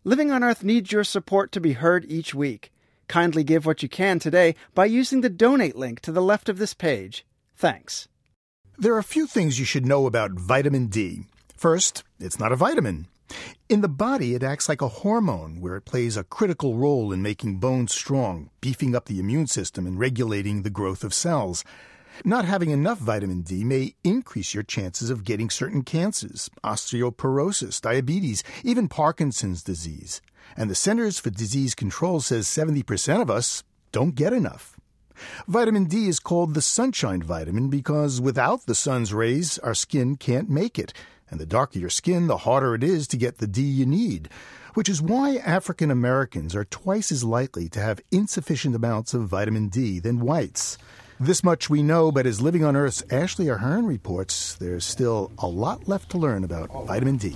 Living on Earth needs your support to be heard each week. Kindly give what you can today by using the donate link to the left of this page. Thanks. There are a few things you should know about vitamin D. First, it's not a vitamin. In the body, it acts like a hormone where it plays a critical role in making bones strong, beefing up the immune system, and regulating the growth of cells. Not having enough vitamin D may increase your chances of getting certain cancers, osteoporosis, diabetes, even Parkinson's disease. And the Centers for Disease Control says 70% of us don't get enough. Vitamin D is called the sunshine vitamin because without the sun's rays, our skin can't make it. And the darker your skin, the harder it is to get the D you need, which is why African Americans are twice as likely to have insufficient amounts of vitamin D than whites. This much we know, but as Living on Earth's Ashley Ahern reports, there's still a lot left to learn about vitamin D.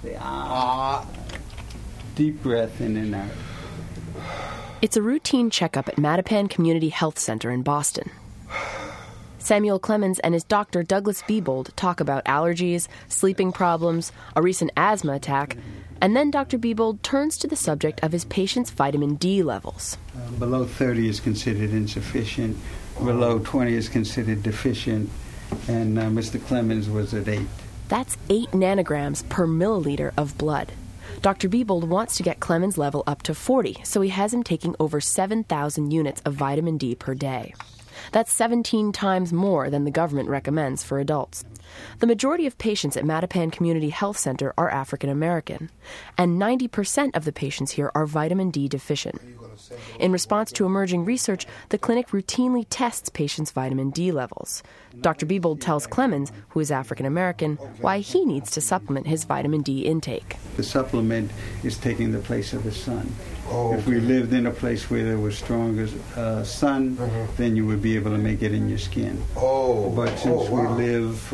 Deep breath in and out. It's a routine checkup at Mattapan Community Health Center in Boston. Samuel Clemens and his doctor Douglas Bebold talk about allergies, sleeping problems, a recent asthma attack, and then Dr. Bebold turns to the subject of his patient's vitamin D levels. Below 30 is considered insufficient. Below 20 is considered deficient. And Mr. Clemens was at 8. That's 8 nanograms per milliliter of blood. Dr. Bebold wants to get Clemens' level up to 40, so he has him taking over 7,000 units of vitamin D per day. That's 17 times more than the government recommends for adults. The majority of patients at Mattapan Community Health Center are African American, and 90% of the patients here are vitamin D deficient. In response to emerging research, the clinic routinely tests patients' vitamin D levels. Dr. Bebold tells Clemens, who is African American, why he needs to supplement his vitamin D intake. The supplement is taking the place of the sun. Oh, if we lived in a place where there was stronger sun, then you would be able to make it in your skin. But since we live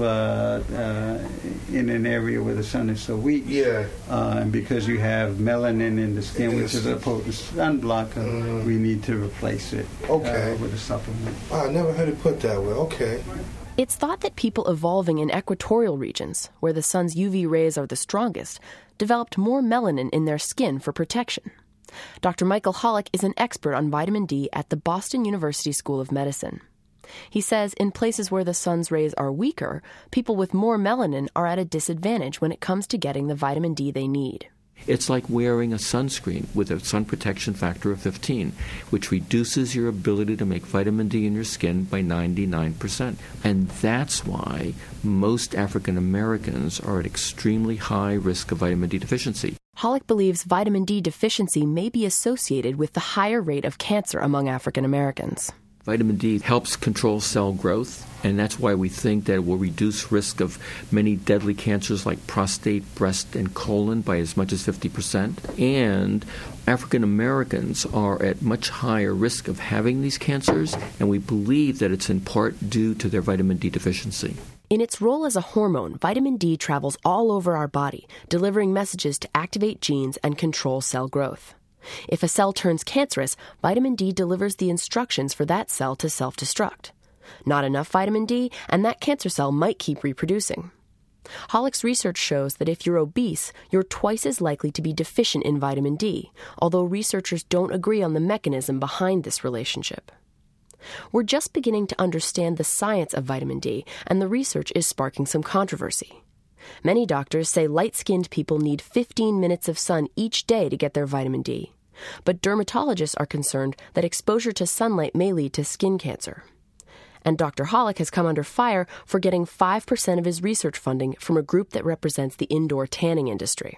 in an area where the sun is so weak, and because you have melanin in the skin, which is a potent sun blocker, we need to replace it with a supplement. I never heard it put that way. Okay. It's thought that people evolving in equatorial regions, where the sun's UV rays are the strongest, developed more melanin in their skin for protection. Dr. Michael Hollick is an expert on vitamin D at the Boston University School of Medicine. He says in places where the sun's rays are weaker, people with more melanin are at a disadvantage when it comes to getting the vitamin D they need. It's like wearing a sunscreen with a sun protection factor of 15, which reduces your ability to make vitamin D in your skin by 99%. And that's why most African Americans are at extremely high risk of vitamin D deficiency. Hollick believes vitamin D deficiency may be associated with the higher rate of cancer among African Americans. Vitamin D helps control cell growth, and that's why we think that it will reduce risk of many deadly cancers like prostate, breast, and colon by as much as 50%. And African Americans are at much higher risk of having these cancers, and we believe that it's in part due to their vitamin D deficiency. In its role as a hormone, vitamin D travels all over our body, delivering messages to activate genes and control cell growth. If a cell turns cancerous, vitamin D delivers the instructions for that cell to self-destruct. Not enough vitamin D, and that cancer cell might keep reproducing. Hollick's research shows that if you're obese, you're twice as likely to be deficient in vitamin D, although researchers don't agree on the mechanism behind this relationship. We're just beginning to understand the science of vitamin D, and the research is sparking some controversy. Many doctors say light-skinned people need 15 minutes of sun each day to get their vitamin D. But dermatologists are concerned that exposure to sunlight may lead to skin cancer. And Dr. Hollick has come under fire for getting 5% of his research funding from a group that represents the indoor tanning industry.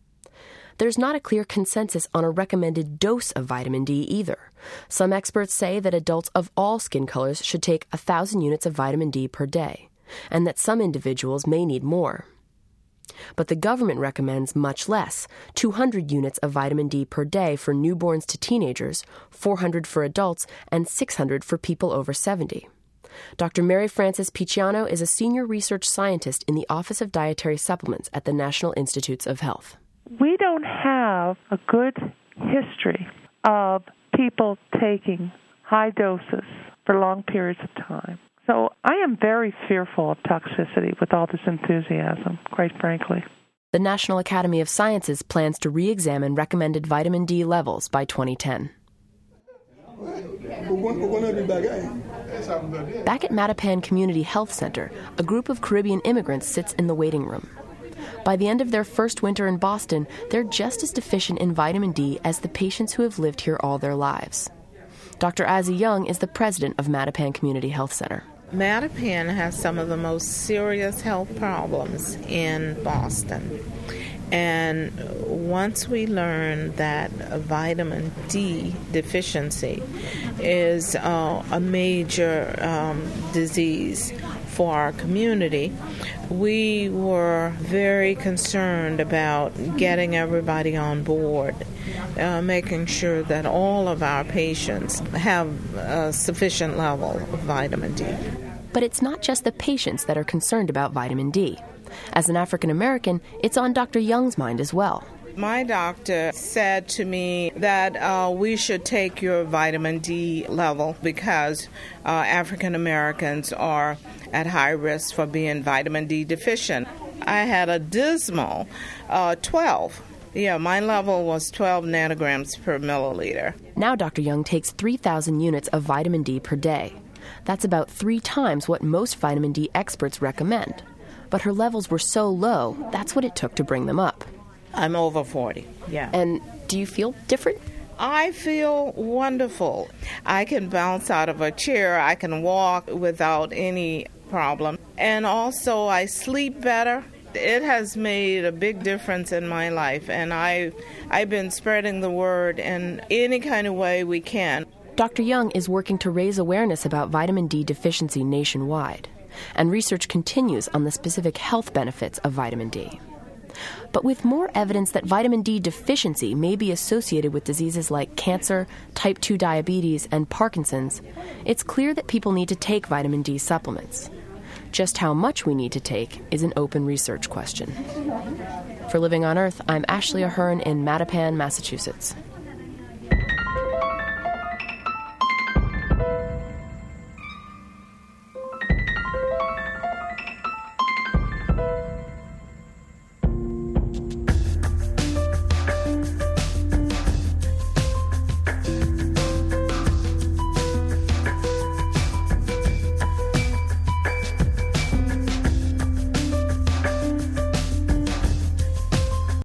There's not a clear consensus on a recommended dose of vitamin D either. Some experts say that adults of all skin colors should take 1,000 units of vitamin D per day, and that some individuals may need more. But the government recommends much less, 200 units of vitamin D per day for newborns to teenagers, 400 for adults, and 600 for people over 70. Dr. Mary Frances Picciano is a senior research scientist in the Office of Dietary Supplements at the National Institutes of Health. We don't have a good history of people taking high doses for long periods of time. So I am very fearful of toxicity with all this enthusiasm, quite frankly. The National Academy of Sciences plans to re-examine recommended vitamin D levels by 2010. Back at Mattapan Community Health Center, a group of Caribbean immigrants sits in the waiting room. By the end of their first winter in Boston, they're just as deficient in vitamin D as the patients who have lived here all their lives. Dr. Azzy Young is the president of Mattapan Community Health Center. Mattapan has some of the most serious health problems in Boston. And once we learned that vitamin D deficiency is a major disease for our community, we were very concerned about getting everybody on board, making sure that all of our patients have a sufficient level of vitamin D. But it's not just the patients that are concerned about vitamin D. As an African American, it's on Dr. Young's mind as well. My doctor said to me that we should take your vitamin D level because African Americans are at high risk for being vitamin D deficient. I had a dismal 12. Yeah, my level was 12 nanograms per milliliter. Now Dr. Young takes 3,000 units of vitamin D per day. That's about 3 times what most vitamin D experts recommend. But her levels were so low, that's what it took to bring them up. I'm over 40, yeah. And do you feel different? I feel wonderful. I can bounce out of a chair. I can walk without any problem. And also, I sleep better. It has made a big difference in my life, and I've been spreading the word in any kind of way we can. Dr. Young is working to raise awareness about vitamin D deficiency nationwide, and research continues on the specific health benefits of vitamin D. But with more evidence that vitamin D deficiency may be associated with diseases like cancer, type 2 diabetes, and Parkinson's, it's clear that people need to take vitamin D supplements. Just how much we need to take is an open research question. For Living on Earth, I'm Ashley Ahern in Mattapan, Massachusetts.